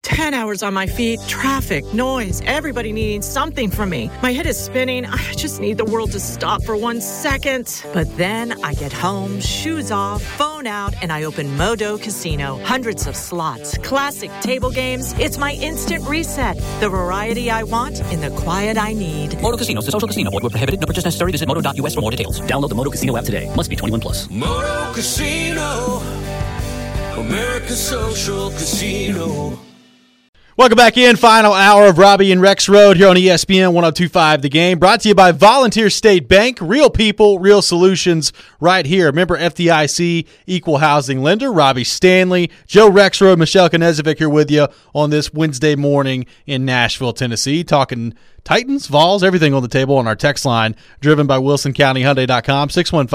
10 hours on my feet, traffic, noise, everybody needing something from me. My head is spinning. I just need the world to stop for 1 second. But then I get home, shoes off, phone out, and I open Modo Casino. Hundreds of slots, classic table games. It's my instant reset. The variety I want in the quiet I need. Modo Casino is a social casino. Void where prohibited. No purchase necessary. Visit modo.us for more details. Download the Modo Casino app today. Must be 21 plus. Modo Casino, America's social casino. Welcome back in. Final hour of Robbie and Rex Road here on ESPN 102.5 The Game. Brought to you by Volunteer State Bank. Real people, real solutions right here. Member FDIC, equal housing lender. Robbie Stanley, Joe Rexroad, Michelle Knezovic here with you on this Wednesday morning in Nashville, Tennessee. Talking Titans, Vols, everything on the table on our text line. Driven by WilsonCountyHyundai.com,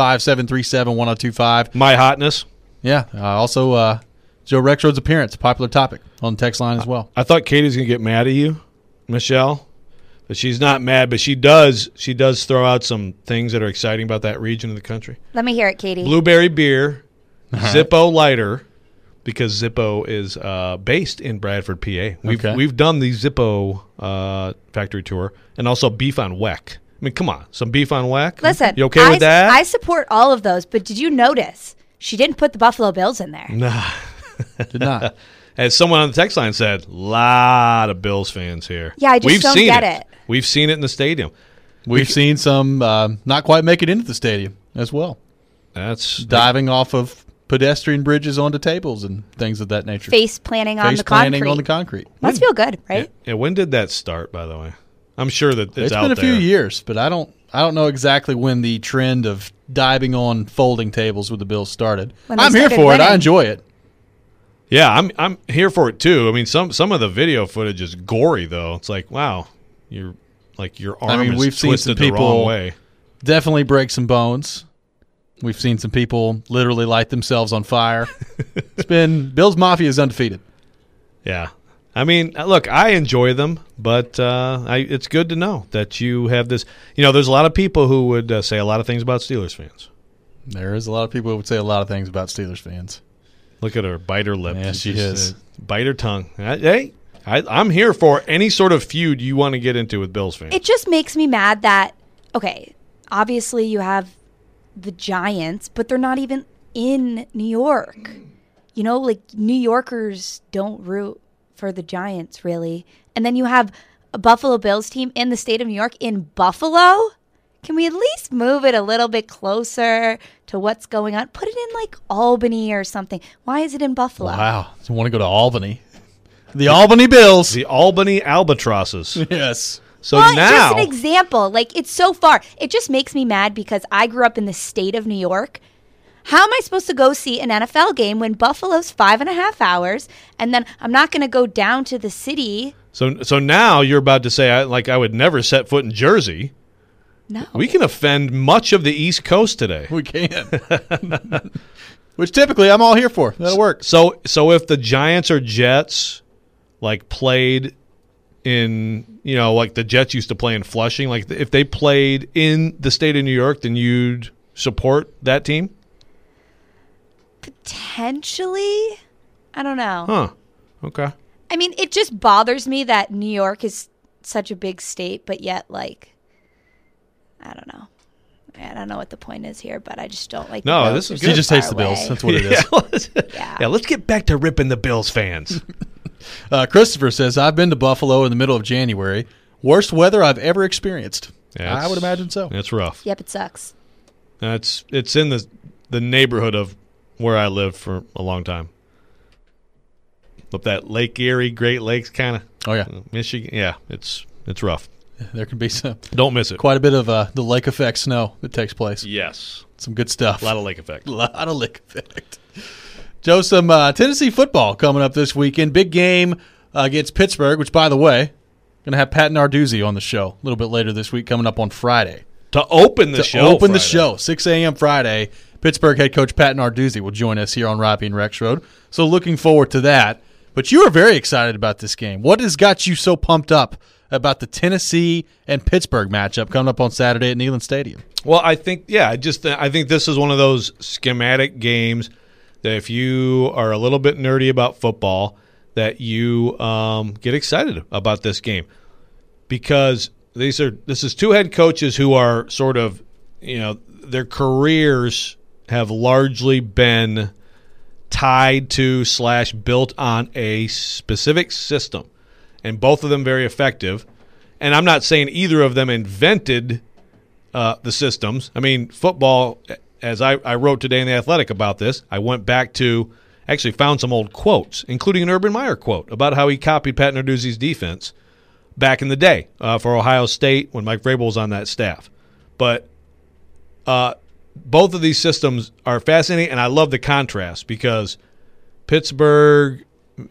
615-737-1025. My hotness. Yeah. Also, Joe Rexroad's appearance, a popular topic on the text line as well. I thought Katie's going to get mad at you, Michelle, but she's not mad, but she does throw out some things that are exciting about that region of the country. Let me hear it, Katie. Blueberry beer, Zippo lighter, because Zippo is based in Bradford, PA. We've done the Zippo factory tour, and also beef on weck. I mean, come on, some beef on weck? Listen, you okay with that? I support all of those, but did you notice she didn't put the Buffalo Bills in there? Nah. Did not. As someone on the text line said, a lot of Bills fans here. Yeah, I just don't get it. We've seen it in the stadium. We've seen some not quite make it into the stadium as well. That's diving off of pedestrian bridges onto tables and things of that nature. Face planting on the concrete. Must feel good, right? Yeah, when did that start, by the way? I'm sure that it's out been a there. few years, but I don't know exactly when the trend of diving on folding tables with the Bills started. I'm here for it. I enjoy it. Yeah, I'm here for it too. I mean, some of the video footage is gory though. It's like, wow, your arm is twisted the wrong way. Definitely break some bones. We've seen some people literally light themselves on fire. It's been Bills Mafia is undefeated. Yeah. I mean, look, I enjoy them, but it's good to know that you have this. You know, there's a lot of people who would say a lot of things about Steelers fans. There is a lot of people who would say a lot of things about Steelers fans. Look at her, bite her lip. Yeah, she is. Bite her tongue. Hey, I'm here for any sort of feud you want to get into with Bills fans. It just makes me mad that, okay, obviously you have the Giants, but they're not even in New York. You know, like New Yorkers don't root for the Giants, really. And then you have a Buffalo Bills team in the state of New York in Buffalo. Can we at least move it a little bit closer to what's going on? Put it in like Albany or something. Why is it in Buffalo? Wow. I want to go to Albany. The Albany Bills. The Albany Albatrosses. Yes. So well, now, just an example. Like, it's so far. It just makes me mad because I grew up in the state of New York. How am I supposed to go see an NFL game when Buffalo's 5.5 hours, and then I'm not going to go down to the city? So now you're about to say, I would never set foot in Jersey. No. We can offend much of the East Coast today. We can. Which typically I'm all here for. That'll work. So if the Giants or Jets played in, like the Jets used to play in Flushing, like if they played in the state of New York, then you'd support that team? Potentially. I don't know. Huh. Okay. I mean, it just bothers me that New York is such a big state, but yet, I don't know. I don't know what the point is here, but I just don't like. No, this is good. She just hates the Bills. That's what it is. Yeah, let's get back to ripping the Bills fans. Christopher says, I've been to Buffalo in the middle of January. Worst weather I've ever experienced. I would imagine so. It's rough. Yep, it sucks. It's in the neighborhood of where I lived for a long time. Up that Lake Erie, Great Lakes kind of. Oh, yeah. Michigan. Yeah, it's rough. There can be some. Don't miss it. Quite a bit of the lake effect snow that takes place. Yes. Some good stuff. A lot of lake effect. Joe, some Tennessee football coming up this weekend. Big game against Pittsburgh, which, by the way, going to have Pat Narduzzi on the show a little bit later this week, coming up on Friday. To open the show. 6 a.m. Friday. Pittsburgh head coach Pat Narduzzi will join us here on Robbie and Rex Road. So looking forward to that. But you are very excited about this game. What has got you so pumped up about the Tennessee and Pittsburgh matchup coming up on Saturday at Neyland Stadium? Well, I think this is one of those schematic games that if you are a little bit nerdy about football, that you get excited about this game, because this is two head coaches who are sort of, their careers have largely been tied to / built on a specific system, and both of them very effective. And I'm not saying either of them invented the systems. I mean, football, as I wrote today in The Athletic about this, I went back to actually found some old quotes, including an Urban Meyer quote about how he copied Pat Narduzzi's defense back in the day for Ohio State when Mike Vrabel was on that staff. But both of these systems are fascinating, and I love the contrast because Pittsburgh,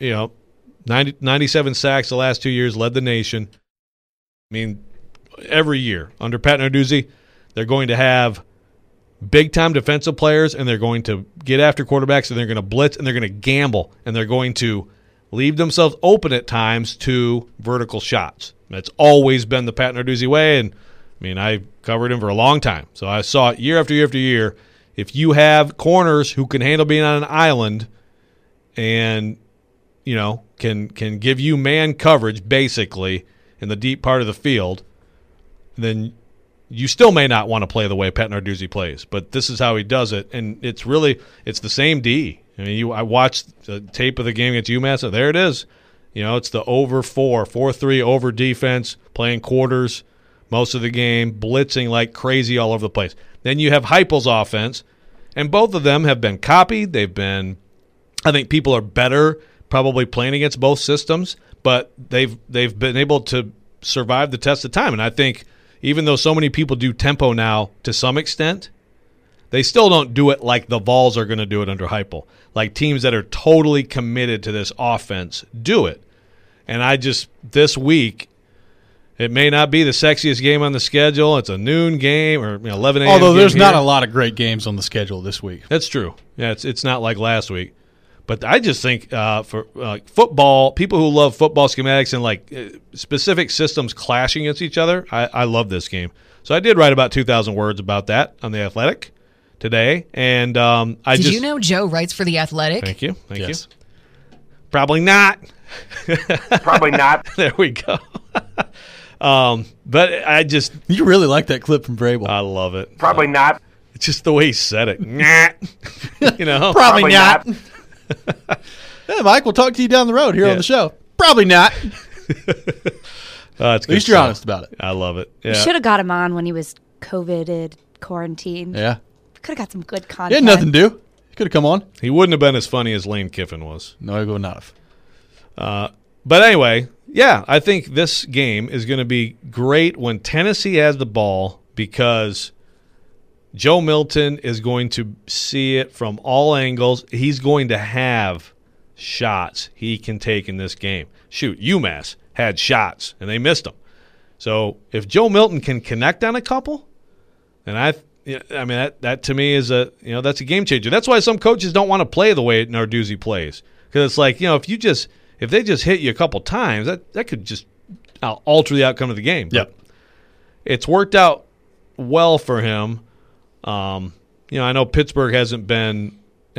97 sacks the last 2 years, led the nation. I mean, every year under Pat Narduzzi, they're going to have big-time defensive players, and they're going to get after quarterbacks, and they're going to blitz, and they're going to gamble, and they're going to leave themselves open at times to vertical shots. That's always been the Pat Narduzzi way, and I covered him for a long time. So I saw it year after year after year. If you have corners who can handle being on an island and, can give you man coverage basically in the deep part of the field, then you still may not want to play the way Pat Narduzzi plays. But this is how he does it, and it's the same D. I watched the tape of the game against UMass, and there it is. It's the over 4-3 over defense, playing quarters most of the game, blitzing like crazy all over the place. Then you have Heupel's offense, and both of them have been copied. I think people are better probably playing against both systems, but they've been able to survive the test of time. And I think even though so many people do tempo now to some extent, they still don't do it like the Vols are going to do it under Heupel. Like teams that are totally committed to this offense do it. And this week, it may not be the sexiest game on the schedule. It's a noon game or 11 a.m. Although there's not a lot of great games on the schedule this week. That's true. Yeah, it's not like last week. But I just think for football, people who love football schematics and specific systems clashing against each other, I love this game. So I did write about 2,000 words about that on The Athletic today. And Did you know Joe writes for The Athletic? Thank you. Thank you. Probably not. Probably not. There we go. But you really like that clip from Vrabel. I love it. Probably not. It's just the way he said it. Probably not. Yeah, Mike, we'll talk to you down the road here on the show. Probably not. At least you're honest about it. I love it. Yeah. We should have got him on when he was COVIDed, quarantined. Yeah. Could have got some good He content. had nothing to do. He could have come on. He wouldn't have been as funny as Lane Kiffin was. No, he would not have. But anyway, yeah, I think this game is going to be great when Tennessee has the ball because Joe Milton is going to see it from all angles. He's going to have shots he can take in this game. Shoot, UMass had shots, and they missed them. So if Joe Milton can connect on a couple, then that to me is that's a game changer. That's why some coaches don't want to play the way Narduzzi plays, because it's like if they just hit you a couple times, that could just alter the outcome of the game. Yep. But it's worked out well for him. I know Pittsburgh hasn't been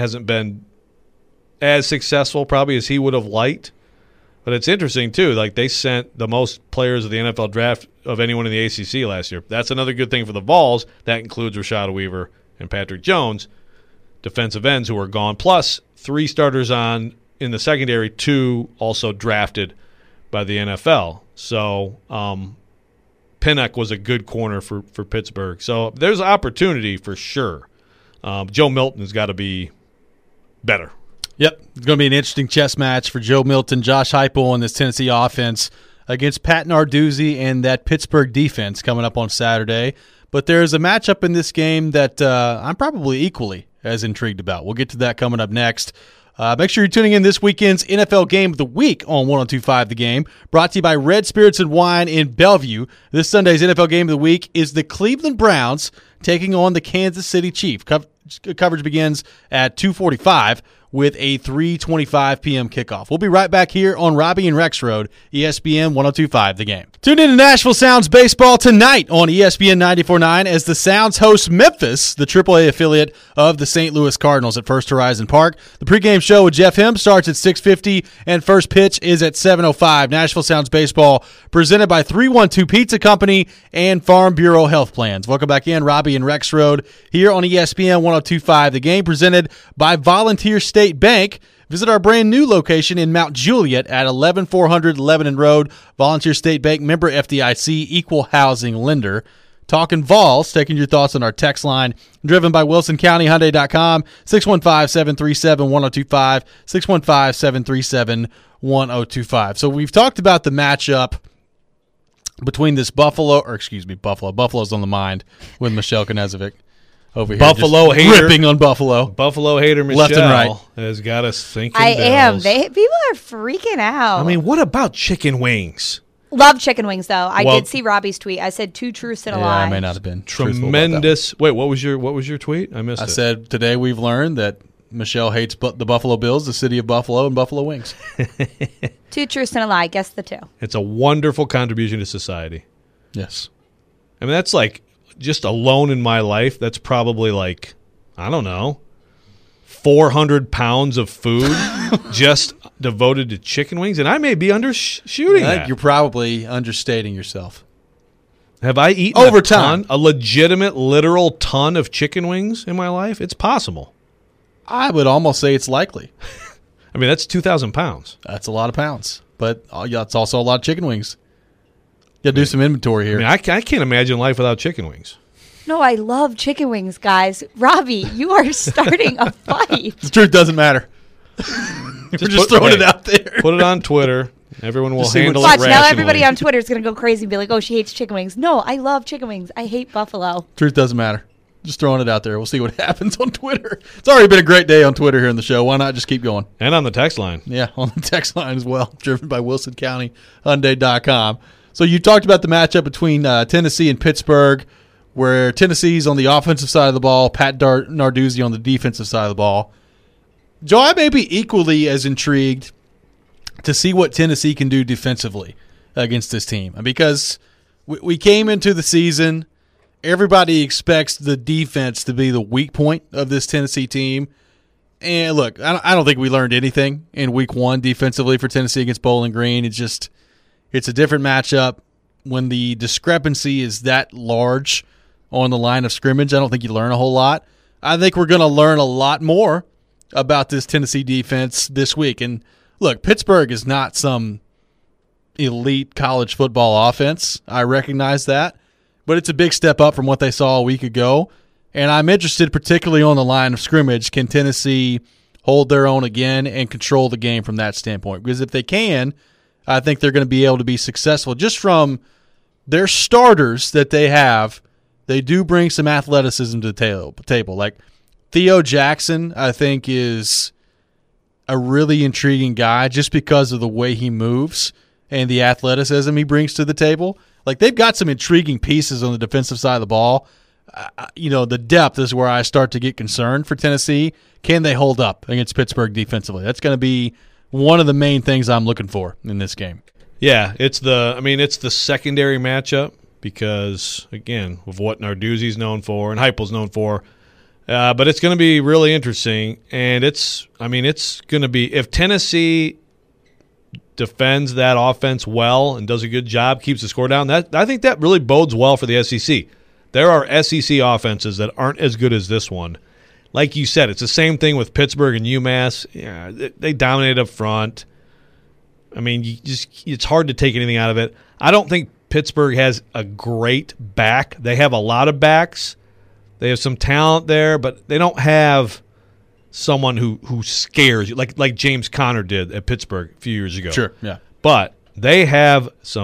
as successful probably as he would have liked, but it's interesting too. Like they sent the most players of the NFL draft of anyone in the ACC last year. That's another good thing for the Vols. That includes Rashad Weaver and Patrick Jones, defensive ends who are gone, plus 3 starters in the secondary, 2 also drafted by the NFL. So Pinnock was a good corner for Pittsburgh. So there's opportunity for sure. Joe Milton has got to be better. Yep. It's going to be an interesting chess match for Joe Milton, Josh Heupel, and this Tennessee offense against Pat Narduzzi and that Pittsburgh defense coming up on Saturday. But there's a matchup in this game that I'm probably equally as intrigued about. We'll get to that coming up next. Make sure you're tuning in this weekend's NFL Game of the Week on 102.5 The Game, brought to you by Red Spirits and Wine in Bellevue. This Sunday's NFL Game of the Week is the Cleveland Browns taking on the Kansas City Chiefs. Coverage begins at 2:45 with a 3:25 p.m. kickoff. We'll be right back here on Robbie and Rex Road, ESPN 102.5 The Game. Tune in to Nashville Sounds Baseball tonight on ESPN 94.9 as the Sounds host Memphis, the AAA affiliate of the St. Louis Cardinals at First Horizon Park. The pregame show with Jeff Him starts at 6:50 and first pitch is at 7:05. Nashville Sounds Baseball presented by 312 Pizza Company and Farm Bureau Health Plans. Welcome back in, Robbie and Rex Road here on ESPN 102.5 The Game, presented by Volunteer State Bank. Visit our brand new location in Mount Juliet at 11400 Lebanon Road. Volunteer State Bank, member FDIC, equal housing lender. Talking Vols, taking your thoughts on our text line, driven by WilsonCountyHyundai.com, 615-737-1025, 615-737-1025. So we've talked about the matchup between this Buffalo's on the mind with Michelle Knezovic. Over here, Buffalo hater, ripping on Buffalo. Buffalo hater Michelle left and right has got us thinking. I am. bells. People are freaking out. I mean, what about chicken wings? Love chicken wings, though. I did see Robbie's tweet. I said 2 truths and a lie. I may not have been Tremendous. Wait, what was your tweet? I missed it. I said today we've learned that Michelle hates the Buffalo Bills, the city of Buffalo, and Buffalo wings. 2 truths and a lie. Guess the 2. It's a wonderful contribution to society. Yes. I mean, that's like just alone in my life. That's probably like, I don't know, 400 pounds of food just devoted to chicken wings, and I may be undershooting that. You're probably understating yourself. Have I eaten a legitimate, literal ton of chicken wings in my life? It's possible. I would almost say it's likely. I mean, that's 2,000 pounds. That's a lot of pounds, but it's also a lot of chicken wings. You got to do some inventory here. I mean, I can't imagine life without chicken wings. No, I love chicken wings, guys. Robbie, you are starting a fight. The truth doesn't matter. We're just throwing it out there. Put it on Twitter. Everyone will handle it rationally. rationally. Now everybody on Twitter is going to go crazy and be like, oh, she hates chicken wings. No, I love chicken wings. I hate Buffalo. Truth doesn't matter. Just throwing it out there. We'll see what happens on Twitter. It's already been a great day on Twitter here in the show. Why not just keep going? And on the text line. Yeah, on the text line as well, driven by WilsonCountyHyundai.com. So you talked about the matchup between Tennessee and Pittsburgh, where Tennessee's on the offensive side of the ball, Pat Narduzzi on the defensive side of the ball. Joe, I may be equally as intrigued to see what Tennessee can do defensively against this team. Because we came into the season, everybody expects the defense to be the weak point of this Tennessee team. And look, I don't think we learned anything in week 1 defensively for Tennessee against Bowling Green. It's a different matchup. When the discrepancy is that large on the line of scrimmage, I don't think you learn a whole lot. I think we're going to learn a lot more about this Tennessee defense this week. And look, Pittsburgh is not some elite college football offense. I recognize that. But it's a big step up from what they saw a week ago. And I'm interested particularly on the line of scrimmage. Can Tennessee hold their own again and control the game from that standpoint? Because if they can, I think they're going to be able to be successful. Just from their starters that they have, they do bring some athleticism to the table. Like Theo Jackson, I think, is a really intriguing guy just because of the way he moves and the athleticism he brings to the table. Like, they've got some intriguing pieces on the defensive side of the ball. The depth is where I start to get concerned for Tennessee. Can they hold up against Pittsburgh defensively? That's going to be one of the main things I'm looking for in this game. Yeah, it's the secondary matchup because, again, of what Narduzzi's known for and Heupel's known for. But it's going to be really interesting, and it's going to be, if Tennessee defends that offense well and does a good job, keeps the score down, I think that really bodes well for the SEC. There are SEC offenses that aren't as good as this one. Like you said, it's the same thing with Pittsburgh and UMass. Yeah, they dominate up front. I mean, it's hard to take anything out of it. I don't think Pittsburgh has a great back. They have a lot of backs. They have some talent there, but they don't have someone who scares you, like James Conner did at Pittsburgh a few years ago. Sure, yeah. But they have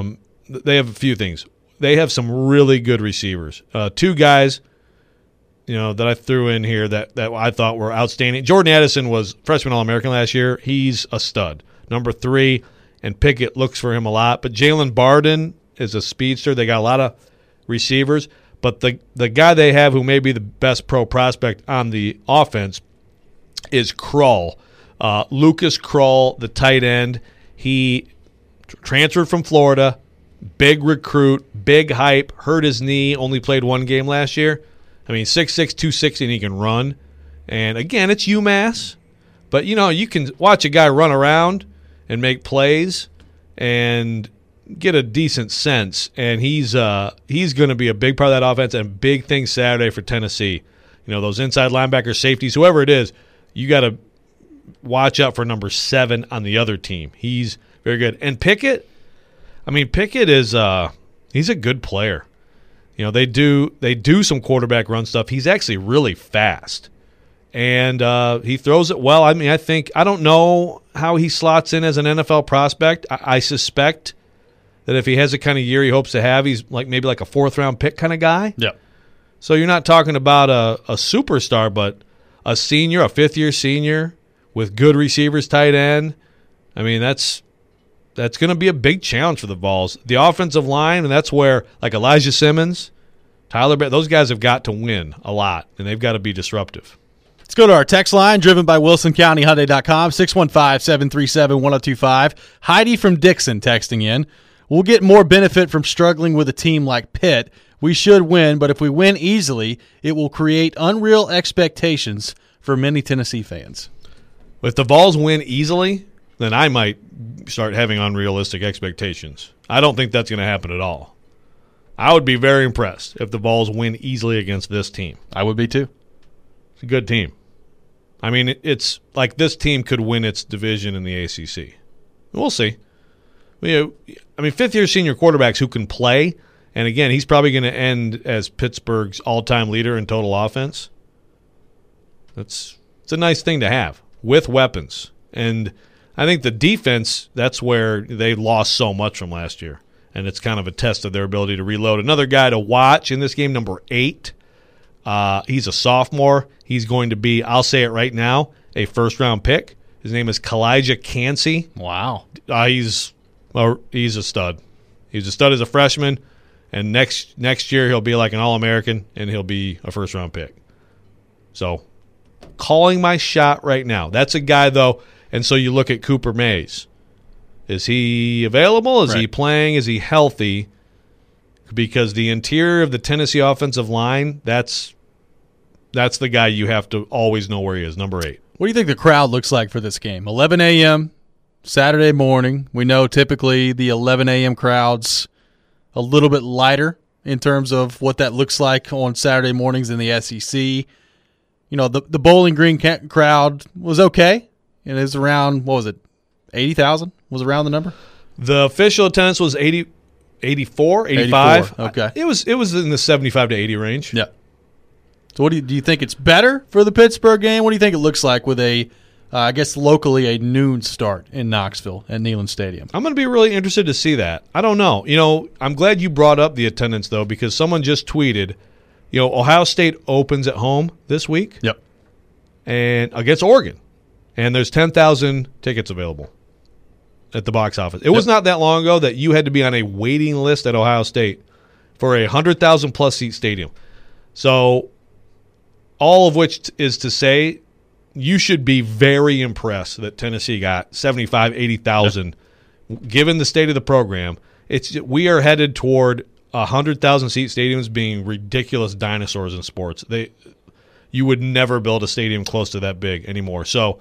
a few things. They have some really good receivers. 2 guys, that I threw in here that I thought were outstanding. Jordan Addison was freshman All-American last year. He's a stud. Number 3, and Pickett looks for him a lot. But Jalen Barden is a speedster. They got a lot of receivers. But the guy they have who may be the best pro prospect on the offense is Krull. Lucas Krull, the tight end. He transferred from Florida, big recruit, big hype, hurt his knee, only played one game last year. I mean, 6'6", 260, and he can run. And, again, it's UMass. But, you can watch a guy run around and make plays and get a decent sense. And he's going to be a big part of that offense and big things Saturday for Tennessee. Those inside linebackers, safeties, whoever it is, you got to watch out for number 7 on the other team. He's very good. And Pickett is he's a good player. They do some quarterback run stuff. He's actually really fast. And he throws it well. I don't know how he slots in as an NFL prospect. I suspect that if he has the kind of year he hopes to have, he's maybe like a 4th-round pick kind of guy. Yeah. So you're not talking about a superstar, but a senior, a 5th-year senior with good receivers, tight end. I mean, that's going to be a big challenge for the Vols. The offensive line, and that's where Elijah Simmons, Tyler, those guys have got to win a lot, and they've got to be disruptive. Let's go to our text line, driven by WilsonCountyHyundai.com, 615-737-1025. Heidi from Dixon texting in. We'll get more benefit from struggling with a team like Pitt. We should win, but if we win easily, it will create unreal expectations for many Tennessee fans. If the Vols win easily, then I might start having unrealistic expectations. I don't think that's going to happen at all. I would be very impressed if the Vols win easily against this team. I would be too. It's a good team. I mean, it's like this team could win its division in the ACC. We'll see. 5th-year senior quarterbacks who can play, and again, he's probably going to end as Pittsburgh's all-time leader in total offense. It's a nice thing to have with weapons. And I think the defense, that's where they lost so much from last year, and it's kind of a test of their ability to reload. Another guy to watch in this game, number 8. He's a sophomore. He's going to be, I'll say it right now, a 1st-round pick. His name is Kalijah Cansey. Wow. He's a stud. He's a stud as a freshman, and next year he'll be like an All-American, and he'll be a 1st-round pick. So, calling my shot right now. That's a guy, though, and so you look at Cooper Mays. Is he available? Is he playing? Is he healthy? Because the interior of the Tennessee offensive line, that's the guy you have to always know where he is, number 8. What do you think the crowd looks like for this game? 11 a.m., Saturday morning. We know typically the 11 a.m. crowd's a little bit lighter in terms of what that looks like on Saturday mornings in the SEC. The Bowling Green crowd was okay. And it was around, 80,000 was around the number? The official attendance was 84, 85. Okay. It was in the 75 to 80 range. Yeah. So what do you think it's better for the Pittsburgh game? What do you think it looks like with I guess locally a noon start in Knoxville at Neyland Stadium? I'm going to be really interested to see that. I don't know. I'm glad you brought up the attendance, though, because someone just tweeted, Ohio State opens at home this week. Yep. And against Oregon. And there's 10,000 tickets available at the box office. It was not that long ago that you had to be on a waiting list at Ohio State for a 100,000-plus seat stadium. So all of which is to say you should be very impressed that Tennessee got 75,000, 80,000. Given the state of the program, we are headed toward 100,000-seat stadiums being ridiculous dinosaurs in sports. You would never build a stadium close to that big anymore. So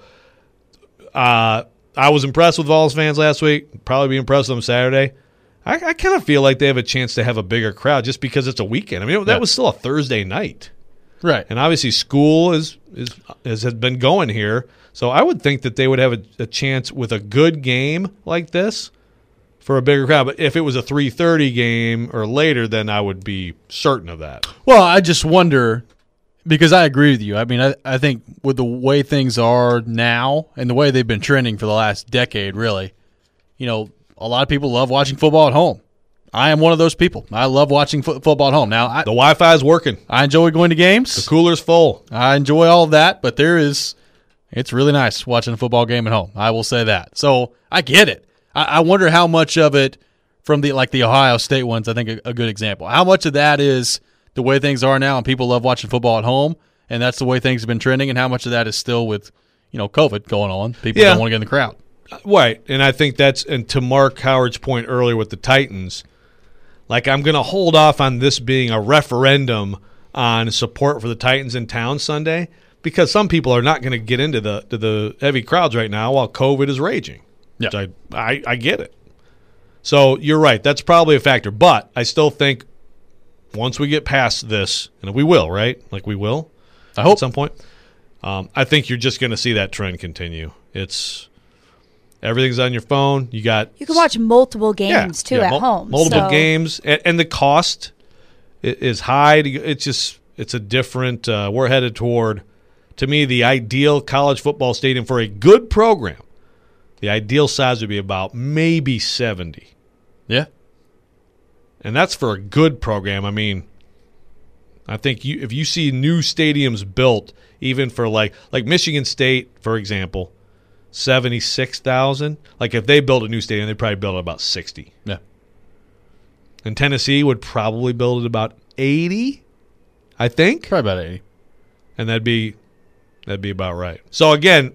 I was impressed with Vols fans last week. Probably be impressed with them Saturday. I kind of feel like they have a chance to have a bigger crowd just because it's a weekend. I mean, that was still a Thursday night. Right. And obviously school has been going here. So I would think that they would have a chance with a good game like this for a bigger crowd. But if it was a 3:30 game or later, then I would be certain of that. Well, I just wonder, because I agree with you. I mean, I think with the way things are now and the way they've been trending for the last decade, really, a lot of people love watching football at home. I am one of those people. I love watching football at home. Now, the Wi-Fi is working. I enjoy going to games. The cooler's full. I enjoy all of that, but it's really nice watching a football game at home. I will say that. So I get it. I wonder how much of it from the Ohio State ones, I think a good example, how much of that is the way things are now, and people love watching football at home, and that's the way things have been trending, and how much of that is still with, COVID going on. People don't want to get in the crowd. Right, and I think and to Mark Howard's point earlier with the Titans, like I'm going to hold off on this being a referendum on support for the Titans in town Sunday, because some people are not going to get into the heavy crowds right now while COVID is raging. Yeah. Which I get it. So you're right. That's probably a factor. But I still think once we get past this, and we will, right? Like we will, I hope. At some point. I think you're just going to see that trend continue. Everything's on your phone. You can watch multiple games at home. Multiple games, and the cost is high. It's a different. We're headed toward, to me, the ideal college football stadium for a good program. The ideal size would be about maybe 70. Yeah. And that's for a good program. I mean, I think if you see new stadiums built, even for like Michigan State, for example, 76,000. Like if they built a new stadium, they'd probably build it about 60. Yeah. And Tennessee would probably build it about 80, I think. Probably about 80. And that'd be about right. So again,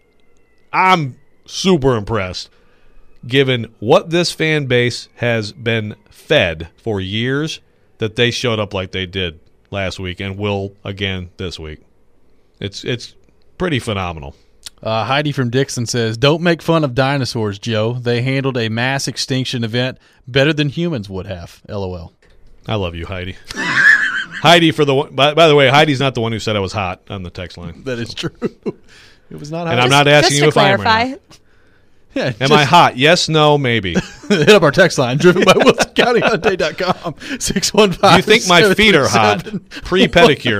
I'm super impressed given what this fan base has been fed for years, that they showed up like they did last week and will again this week. It's pretty phenomenal. Heidi from Dixon says, "Don't make fun of dinosaurs, Joe. They handled a mass extinction event better than humans would have." LOL. I love you, Heidi. Heidi for the one. By the way, Heidi's not the one who said I was hot on the text line. That is true. It was not hot. And I'm not asking you if I am or not. Yeah, am I hot? Yes, no, maybe. Hit up our text line, driven by WilsonCountyHyundai.com. 615. Do you think my feet are hot? Pre-pedicure.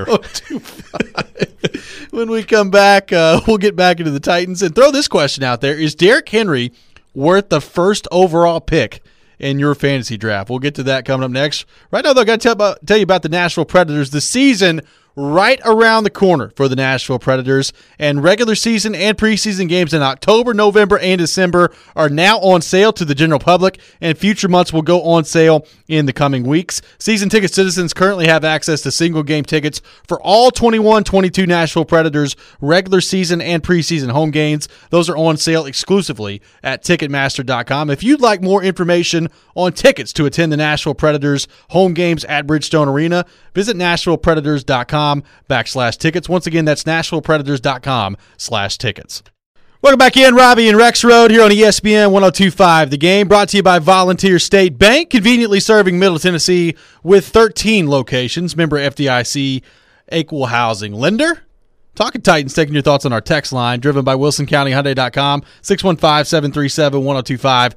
When we come back, we'll get back into the Titans and throw this question out there. Is Derrick Henry worth the first overall pick in your fantasy draft? We'll get to that coming up next. Right now, though, I've got to tell you about the Nashville Predators. The season right around the corner for the Nashville Predators, and regular season and preseason games in October, November, and December are now on sale to the general public, and future months will go on sale in the coming weeks. Season ticket citizens currently have access to single game tickets for all 21-22 Nashville Predators regular season and preseason home games. Those are on sale exclusively at Ticketmaster.com. If you'd like more information on tickets to attend the Nashville Predators home games at Bridgestone Arena, visit NashvillePredators.com/tickets. Once again, that's NashvillePredators.com/tickets. Welcome back in, Robbie and Rex Road here on ESPN 102.5 The Game, brought to you by Volunteer State Bank, conveniently serving Middle Tennessee with 13 locations. Member FDIC, equal housing lender. Talking Titans, taking your thoughts on our text line, driven by WilsonCountyHyundai.com, 615-737-1025,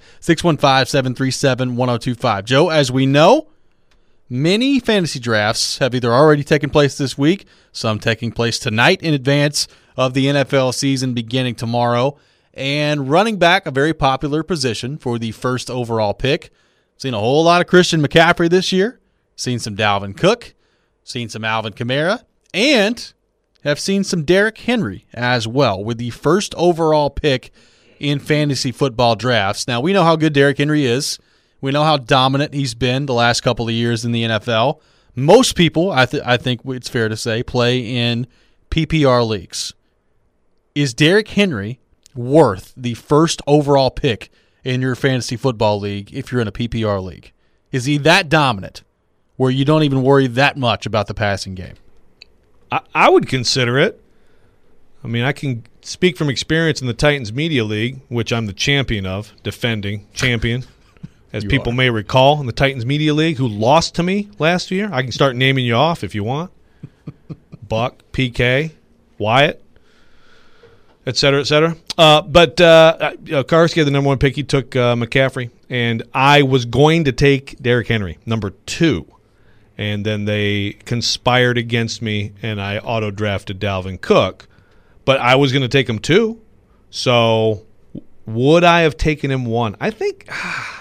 615-737-1025. Joe, as we know, many fantasy drafts have either already taken place this week, some taking place tonight in advance of the NFL season beginning tomorrow, and running back, a very popular position for the first overall pick. Seen a whole lot of Christian McCaffrey this year, seen some Dalvin Cook, seen some Alvin Kamara, and have seen some Derrick Henry as well with the first overall pick in fantasy football drafts. Now, we know how good Derrick Henry is. We know how dominant he's been the last couple of years in the NFL. Most people, I think it's fair to say, play in PPR leagues. Is Derrick Henry worth the first overall pick in your fantasy football league if you're in a PPR league? Is he that dominant where you don't even worry that much about the passing game? I would consider it. I mean, I can speak from experience in the Titans Media League, which I'm the champion of, defending champion, as people may recall, in the Titans Media League, who lost to me last year. I can start naming you off if you want. Buck, PK, Wyatt, et cetera, et cetera. But Karski had the number one pick. He took McCaffrey, and I was going to take Derrick Henry, number 2. And then they conspired against me, and I auto-drafted Dalvin Cook. But I was going to take him 2. So would I have taken him 1? I think,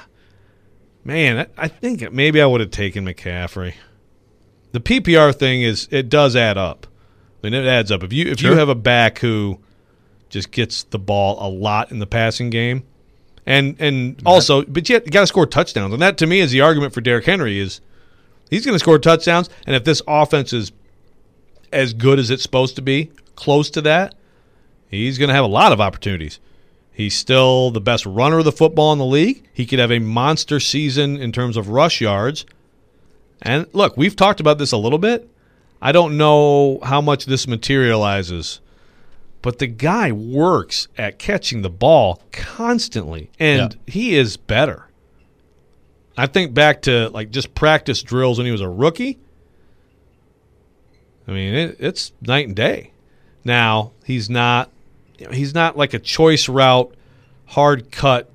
I think maybe I would have taken McCaffrey. The PPR thing it does add up. I mean, it adds up. If you have a back who just gets the ball a lot in the passing game, and also, but you got to score touchdowns. And that, to me, is the argument for Derrick Henry is, He's going to score touchdowns, and if this offense is as good as it's supposed to be, close to that, he's going to have a lot of opportunities. He's still the best runner of the football in the league. He could have a monster season in terms of rush yards. And look, we've talked about this a little bit. I don't know how much this materializes, but the guy works at catching the ball constantly, and he is better. I think back to like just practice drills when he was a rookie. I mean, it's night and day. Now he's not like a choice route, hard cut.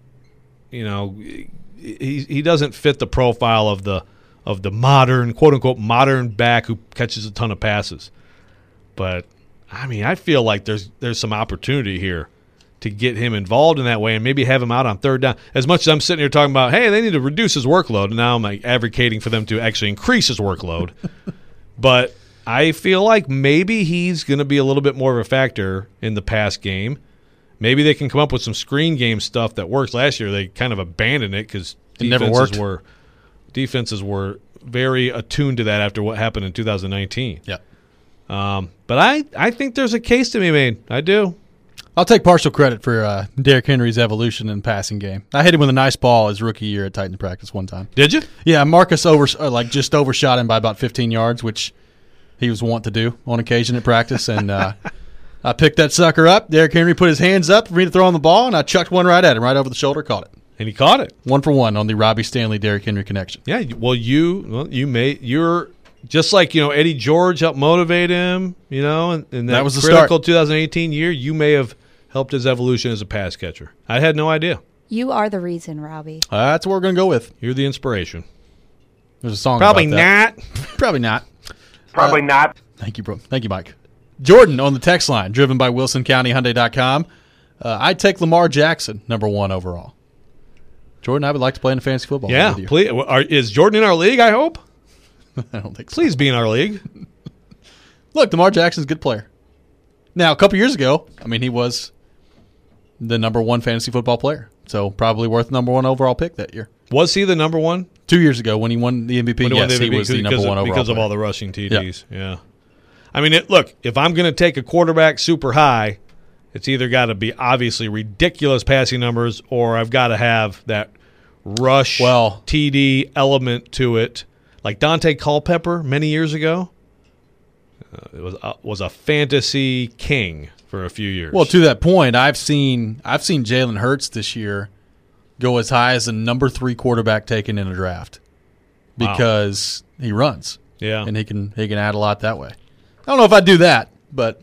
He doesn't fit the profile of the modern, quote unquote, modern back who catches a ton of passes. But I mean, I feel like there's some opportunity here to get him involved in that way and maybe have him out on third down. As much as I'm sitting here talking about, hey, they need to reduce his workload, and now I'm like advocating for them to actually increase his workload. But I feel like maybe he's going to be a little bit more of a factor in the pass game. Maybe they can come up with some screen game stuff that works. Last year they kind of abandoned it because defenses were very attuned to that after what happened in 2019. Yeah. But I think there's a case to be made. I do. I'll take partial credit for Derrick Henry's evolution in passing game. I hit him with a nice ball his rookie year at Titan practice one time. Did you? Yeah, Marcus just overshot him by about 15 yards, which he was wont to do on occasion at practice. And I picked that sucker up. Derrick Henry put his hands up for me to throw on the ball, and I chucked one right at him, right over the shoulder, caught it. And he caught it. 1-for-1 on the Robbie Stanley Derrick Henry connection. Yeah, you're just like, Eddie George helped motivate him, in that was the critical start. 2018 year, you may have helped his evolution as a pass catcher. I had no idea. You are the reason, Robbie. That's what we're going to go with. You're the inspiration. There's a song Probably about that. not. Probably not. Probably not. Thank you, bro. Thank you, Mike. Jordan on the text line, driven by WilsonCountyHyundai.com. I'd take Lamar Jackson, number 1 overall. Jordan, I would like to play in a fantasy football. Yeah, with you. please. Is Jordan in our league, I hope? I don't think so. Please be in our league. Look, Lamar Jackson's a good player. Now, a couple years ago, he was the number 1 fantasy football player. So probably worth number 1 overall pick that year. Was he the number 1? 2 years ago when he won the MVP, he was the number 1 overall because player. of all the rushing TDs. Yeah. I mean, look, if I'm going to take a quarterback super high, it's either got to be obviously ridiculous passing numbers or I've got to have that rush TD element to it. Like Dante Culpepper many years ago, it was a fantasy king for a few years. Well, to that point, I've seen Jalen Hurts this year go as high as the number 3 quarterback taken in a draft because he runs. Yeah, and he can add a lot that way. I don't know if I'd do that, but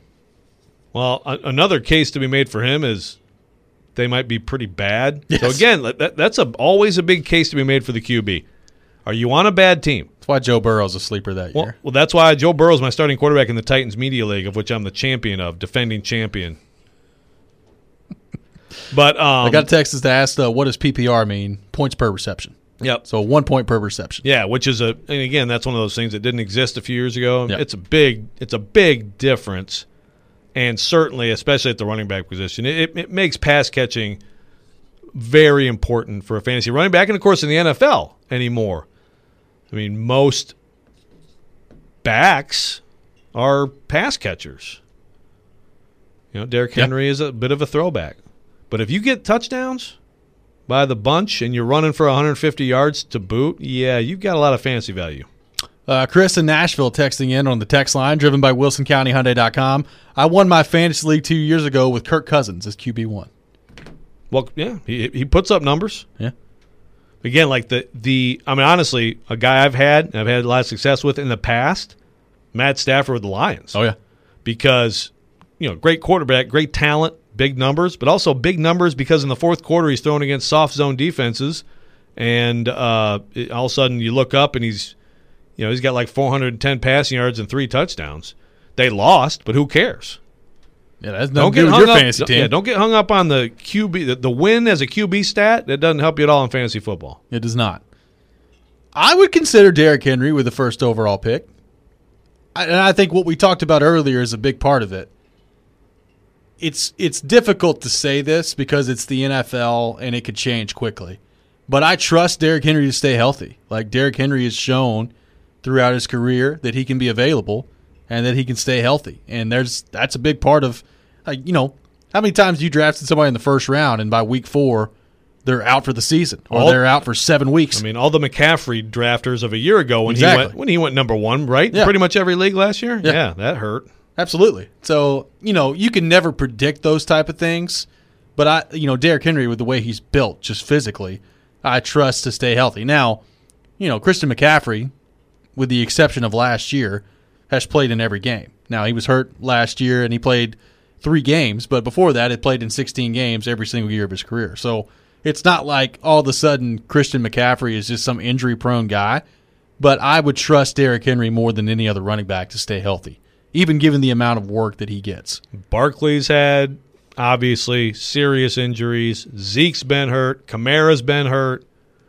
another case to be made for him is they might be pretty bad. Yes. So again, that's always a big case to be made for the QB. Are you on a bad team? That's why Joe Burrow's a sleeper that year. Well, that's why Joe Burrow's my starting quarterback in the Titans Media League, of which I'm the defending champion. But I got a text to ask, what does PPR mean? Points per reception. Yep. So 1 point per reception. Yeah, which is and again, that's one of those things that didn't exist a few years ago. Yep. It's a big difference, and certainly, especially at the running back position, it makes pass catching very important for a fantasy running back, and of course in the NFL anymore. I mean, most backs are pass catchers. Derrick Henry is a bit of a throwback. But if you get touchdowns by the bunch and you're running for 150 yards to boot, yeah, you've got a lot of fantasy value. Chris in Nashville texting in on the text line, driven by WilsonCountyHyundai.com. I won my fantasy league 2 years ago with Kirk Cousins as QB1. Well, yeah, he puts up numbers. Yeah. Again, like honestly, a guy I've had a lot of success with in the past, Matt Stafford with the Lions. Oh, yeah. Because, great quarterback, great talent, big numbers, but also big numbers because in the fourth quarter he's throwing against soft zone defenses, and all of a sudden you look up and he's got like 410 passing yards and 3 touchdowns. They lost, but who cares? Yeah, that's nothing to do with your fantasy team. Yeah, don't get hung up on the QB. The win as a QB stat, that doesn't help you at all in fantasy football. It does not. I would consider Derrick Henry with the first overall pick. And I think what we talked about earlier is a big part of it. It's difficult to say this because it's the NFL and it could change quickly. But I trust Derrick Henry to stay healthy. Like Derrick Henry has shown throughout his career that he can be available and that he can stay healthy. And that's a big part of, how many times you drafted somebody in the first round and by week 4 they're out for the season or they're out for 7 weeks. I mean, all the McCaffrey drafters of a year ago when he went number 1, right? Yeah. Pretty much every league last year. Yeah, that hurt. Absolutely. So, you can never predict those type of things, but Derrick Henry, with the way he's built just physically, I trust to stay healthy. Now, Christian McCaffrey, with the exception of last year, has played in every game. Now, he was hurt last year and he played 3 games, but before that, he played in 16 games every single year of his career. So, it's not like all of a sudden Christian McCaffrey is just some injury-prone guy, but I would trust Derrick Henry more than any other running back to stay healthy, even given the amount of work that he gets. Barkley's had, obviously, serious injuries. Zeke's been hurt. Kamara's been hurt.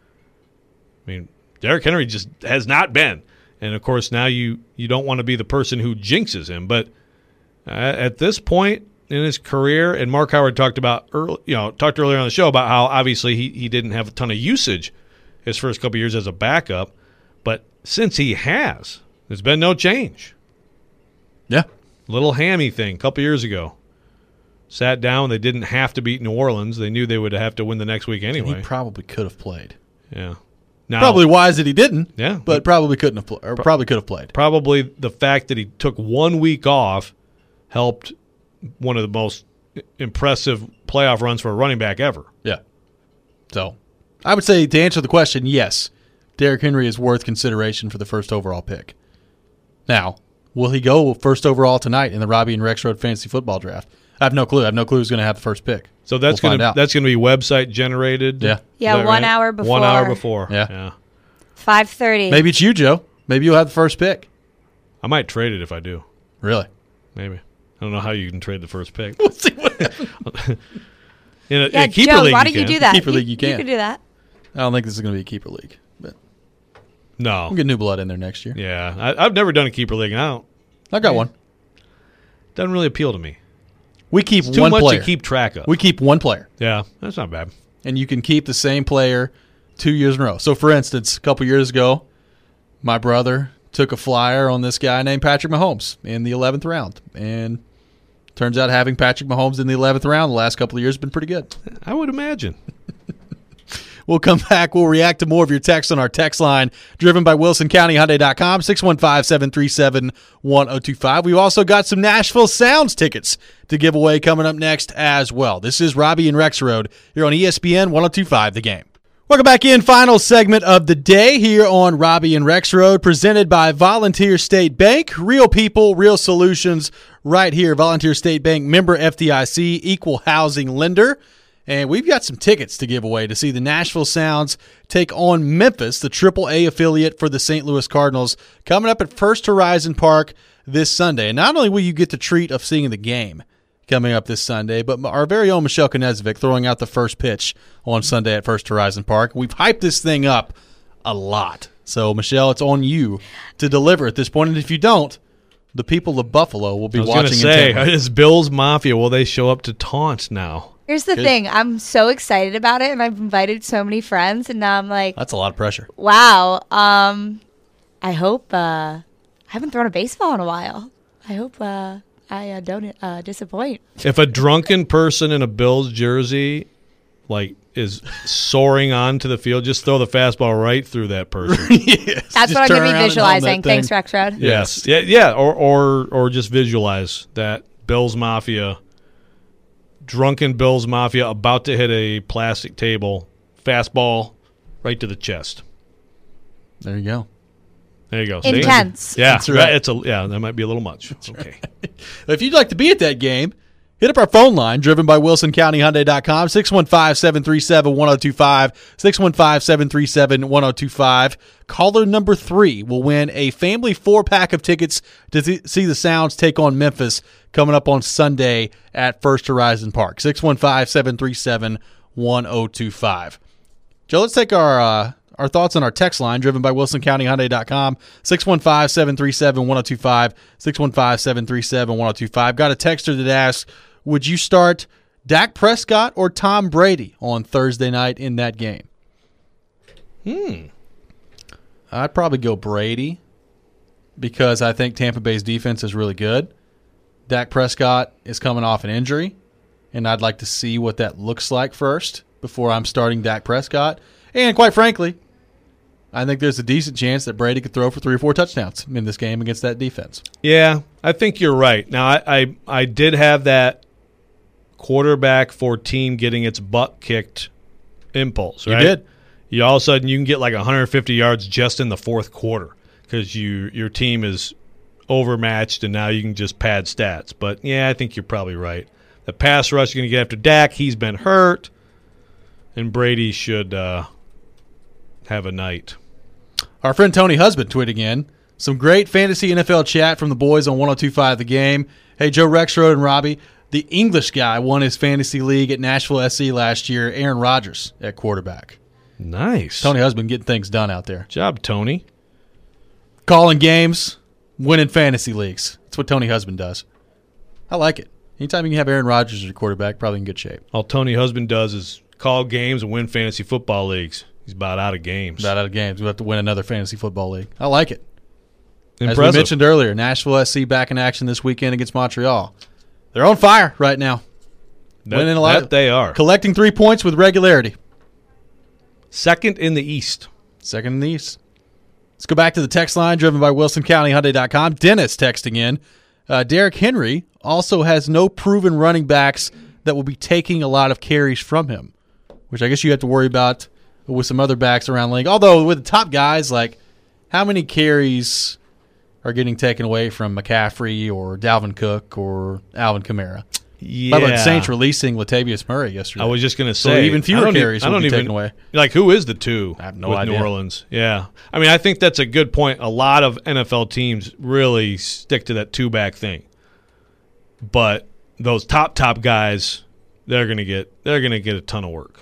I mean, Derrick Henry just has not been. And, of course, now you don't want to be the person who jinxes him. But at this point in his career, and Mark Howard talked earlier on the show about how obviously he didn't have a ton of usage his first couple years as a backup, but since he has, there's been no change. Yeah. Little hammy thing a couple years ago. Sat down. They didn't have to beat New Orleans. They knew they would have to win the next week anyway. He probably could have played. Yeah. Now, probably wise that he didn't. Yeah. But probably couldn't have played, or probably could have played. Probably the fact that he took 1 week off helped one of the most impressive playoff runs for a running back ever. Yeah. So, I would say to answer the question, yes, Derrick Henry is worth consideration for the first overall pick. Now, will he go first overall tonight in the Robbie and Rex Road Fantasy Football Draft? I have no clue. I have no clue who's going to have the first pick. So that's going to be website generated. Yeah. Yeah, 1 hour before. 1 hour before. Yeah. 5:30. Maybe it's you, Joe. Maybe you'll have the first pick. I might trade it if I do. Really? Maybe. I don't know how you can trade the first pick. We'll see what happens. in a keeper Joe, league, why don't you do that? Keeper league, you can. You can do that. I don't think this is going to be a keeper league, but no, we'll get new blood in there next year. Yeah, I've never done a keeper league. I got one. Doesn't really appeal to me. We keep it's too one much player to keep track of. We keep one player. Yeah, that's not bad. And you can keep the same player 2 years in a row. So, for instance, a couple years ago, my brother took a flyer on this guy named Patrick Mahomes in the 11th round. And turns out having Patrick Mahomes in the 11th round the last couple of years has been pretty good. I would imagine. We'll come back. We'll react to more of your texts on our text line, driven by WilsonCountyHyundai.com, 615-737-1025. We've also got some Nashville Sounds tickets to give away coming up next as well. This is Robbie and Rex Road here on ESPN 1025 The Game. Welcome back in. Final segment of the day here on Robbie and Rex Road, presented by Volunteer State Bank. Real people, real solutions right here. Volunteer State Bank, member FDIC, equal housing lender. And we've got some tickets to give away to see the Nashville Sounds take on Memphis, the AAA affiliate for the St. Louis Cardinals, coming up at First Horizon Park this Sunday. And not only will you get the treat of seeing the game coming up this Sunday, but our very own Michelle Knezvik throwing out the first pitch on Sunday at First Horizon Park. We've hyped this thing up a lot. So, Michelle, it's on you to deliver at this point. And if you don't, the people of Buffalo will be watching. I was going to say, is Bills Mafia, will they show up to taunt now? Here's the thing. I'm so excited about it, and I've invited so many friends, and now I'm like... That's a lot of pressure. Wow. I hope... I haven't thrown a baseball in a while. I hope I don't disappoint. If a drunken person in a Bills jersey is soaring onto the field, just throw the fastball right through that person. Yes, that's what I'm going to be visualizing. Thanks, Rex Road. Yes. Yeah. Or just visualize that Bills Mafia... Drunken Bills Mafia about to hit a plastic table, fastball right to the chest. There you go. Intense. See? Yeah, that's right. That might be a little much. That's okay. Right. If you'd like to be at that game, hit up our phone line, driven by WilsonCountyHyundai.com, 615-737-1025, 615-737-1025. Caller number 3 will win a family 4-pack of tickets to see the Sounds take on Memphis coming up on Sunday at First Horizon Park, 615-737-1025. Joe, let's take our thoughts on our text line, driven by WilsonCountyHyundai.com, 615-737-1025, 615-737-1025. Got a texter that asks, would you start Dak Prescott or Tom Brady on Thursday night in that game? I'd probably go Brady, because I think Tampa Bay's defense is really good. Dak Prescott is coming off an injury, and I'd like to see what that looks like first before I'm starting Dak Prescott. And quite frankly, I think there's a decent chance that Brady could throw for 3 or 4 touchdowns in this game against that defense. Yeah, I think you're right. Now, I did have that quarterback for team getting its butt kicked impulse, right? You did. You all of a sudden you can get like 150 yards just in the fourth quarter because your team is overmatched and now you can just pad stats. But, yeah, I think you're probably right. The pass rush is going to get after Dak. He's been hurt, and Brady should have a night. Our friend Tony Husband tweeting in some great fantasy NFL chat from the boys on 102.5 The Game. Hey, Joe Rexroad and Robbie, the English guy won his fantasy league at Nashville SC last year. Aaron Rodgers at quarterback. Nice. Tony Husband getting things done out there. Job, Tony. Calling games, winning fantasy leagues. That's what Tony Husband does. I like it. Anytime you can have Aaron Rodgers as your quarterback, probably in good shape. All Tony Husband does is call games and win fantasy football leagues. He's about out of games. About out of games. We have to win another fantasy football league. I like it. Impressive. As we mentioned earlier, Nashville SC back in action this weekend against Montreal. They're on fire right now. Winning a lot. They are. Collecting 3 points with regularity. Second in the East. Second in the East. Let's go back to the text line driven by WilsonCountyHyundai.com. Dennis texting in. Derrick Henry also has no proven running backs that will be taking a lot of carries from him, which I guess you have to worry about with some other backs around the league. Although with the top guys, like how many carries are getting taken away from McCaffrey or Dalvin Cook or Alvin Kamara? Yeah. By the way, the Saints releasing Latavius Murray yesterday. I was just going to say. So even fewer carries will be taken away. Like, who is the 2 I have no with idea. New Orleans? Yeah. I mean, I think that's a good point. A lot of NFL teams really stick to that 2-back thing. But those top guys, they're going to get a ton of work.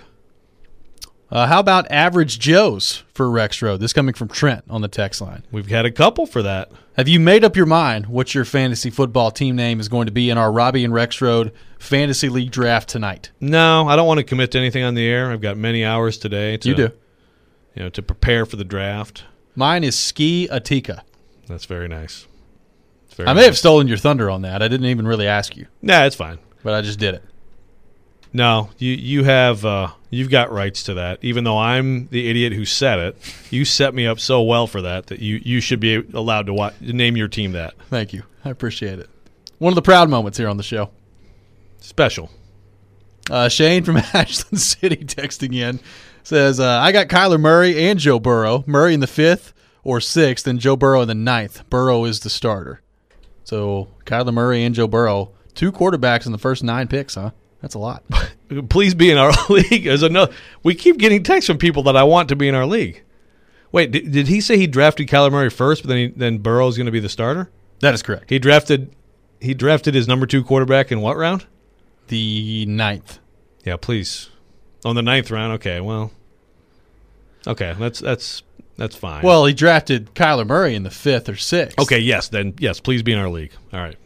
How about average Joes for Rex Road? This coming from Trent on the text line. We've had a couple for that. Have you made up your mind what your fantasy football team name is going to be in our Robbie and Rex Road Fantasy League draft tonight? No, I don't want to commit to anything on the air. I've got many hours today to prepare for the draft. Mine is Ski Atika. That's very nice. I may have stolen your thunder on that. I didn't even really ask you. Nah, it's fine. But I just did it. No, you have you've got rights to that. Even though I'm the idiot who said it, you set me up so well for that you should be allowed to name your team that. Thank you. I appreciate it. One of the proud moments here on the show. Special. Shane from Ashland City texting in says, I got Kyler Murray and Joe Burrow. Murray in the 5th or 6th, and Joe Burrow in the 9th. Burrow is the starter. So Kyler Murray and Joe Burrow, 2 quarterbacks in the first 9 picks, huh? That's a lot. Please be in our league. We keep getting texts from people that I want to be in our league. Wait, did he say he drafted Kyler Murray first, but then Burrow's going to be the starter? That is correct. He drafted his number 2 quarterback in what round? The 9th. Yeah, please. On the 9th round. Okay, well. Okay, that's fine. Well, he drafted Kyler Murray in the 5th or 6th. Okay, yes, please be in our league. All right.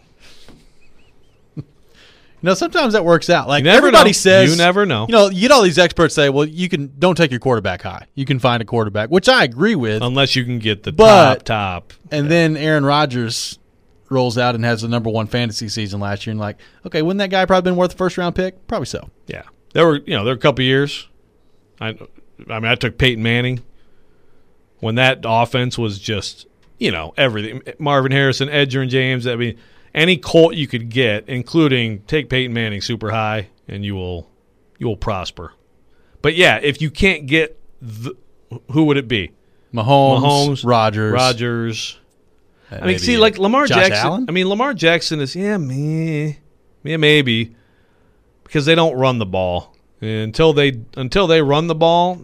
Sometimes that works out. Like everybody says, you never know. You get all these experts say, well, don't take your quarterback high. You can find a quarterback, which I agree with. Unless you can get the top. And then Aaron Rodgers rolls out and has the number 1 fantasy season last year, and like, okay, wouldn't that guy probably been worth a first-round pick? Probably so. Yeah. There were a couple years. I took Peyton Manning when that offense was just, everything. Marvin Harrison, Edgerrin James, I mean, any Colt you could get, including take Peyton Manning super high, and you will prosper. But yeah, if you can't get who would it be? Mahomes, Rodgers. I mean, see, like Lamar Josh Jackson. Allen? I mean, Lamar Jackson is maybe because they don't run the ball. And until they run the ball,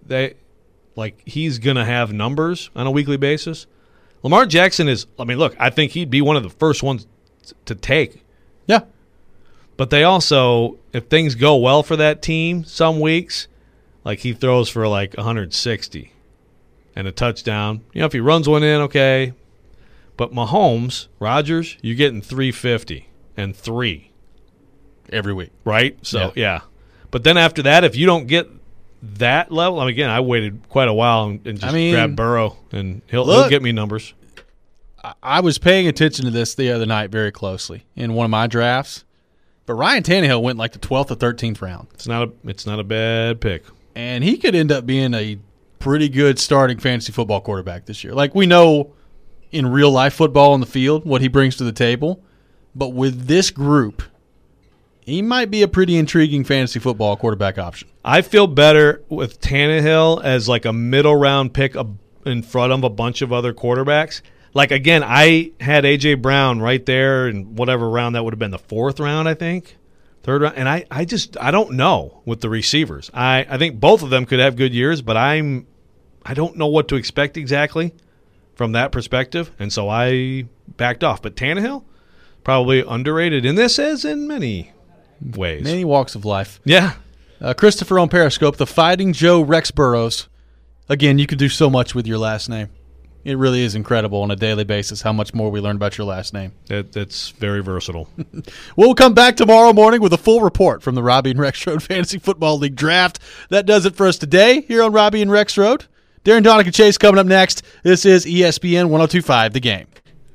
he's gonna have numbers on a weekly basis. Lamar Jackson is. I mean, look, I think he'd be one of the first ones to take. Yeah. But they also, if things go well for that team some weeks, like he throws for like 160 and a touchdown. If he runs one in, okay. But Mahomes, Rodgers, you're getting 350 and 3 every week. Right? So, yeah. But then after that, if you don't get that level, I waited quite a while and just grabbed Burrow, and he'll get me numbers. I was paying attention to this the other night very closely in one of my drafts, but Ryan Tannehill went like the 12th or 13th round. It's not a bad pick. And he could end up being a pretty good starting fantasy football quarterback this year. Like, we know in real life football on the field what he brings to the table, but with this group, he might be a pretty intriguing fantasy football quarterback option. I feel better with Tannehill as like a middle round pick in front of a bunch of other quarterbacks. Like, again, I had A.J. Brown right there in whatever round that would have been, the 4th round, I think, 3rd round. And I don't know with the receivers. I think both of them could have good years, but I don't know what to expect exactly from that perspective, and so I backed off. But Tannehill, probably underrated in this as in many ways. Many walks of life. Yeah. Christopher on Periscope, the Fighting Joe Rex Burrows. Again, you could do so much with your last name. It really is incredible on a daily basis how much more we learn about your last name. It's very versatile. We'll come back tomorrow morning with a full report from the Robbie and Rex Road Fantasy Football League Draft. That does it for us today here on Robbie and Rex Road. Darren Donica Chase coming up next. This is ESPN 102.5 The Game.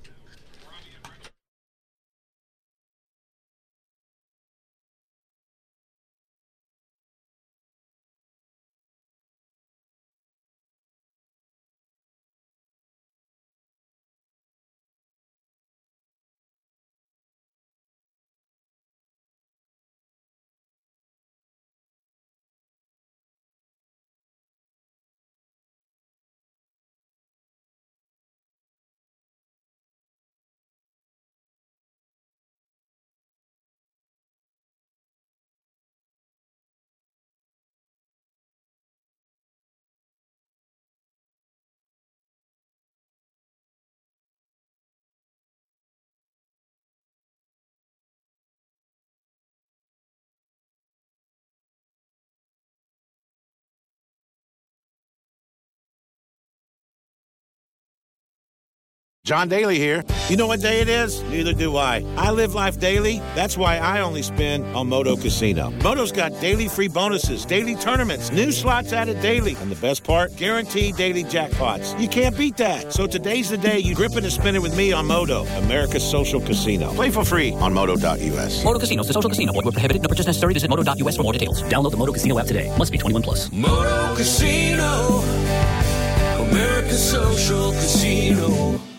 John Daly here. You know what day it is? Neither do I. I live life daily. That's why I only spin on Moto Casino. Moto's got daily free bonuses, daily tournaments, new slots added daily. And the best part? Guaranteed daily jackpots. You can't beat that. So today's the day you grip it and spin it with me on Moto, America's social casino. Play for free on Moto.us. Moto Casino, the social casino. Void where prohibited. No purchase necessary. Visit Moto.us for more details. Download the Moto Casino app today. Must be 21 plus. Moto Casino, America's social casino.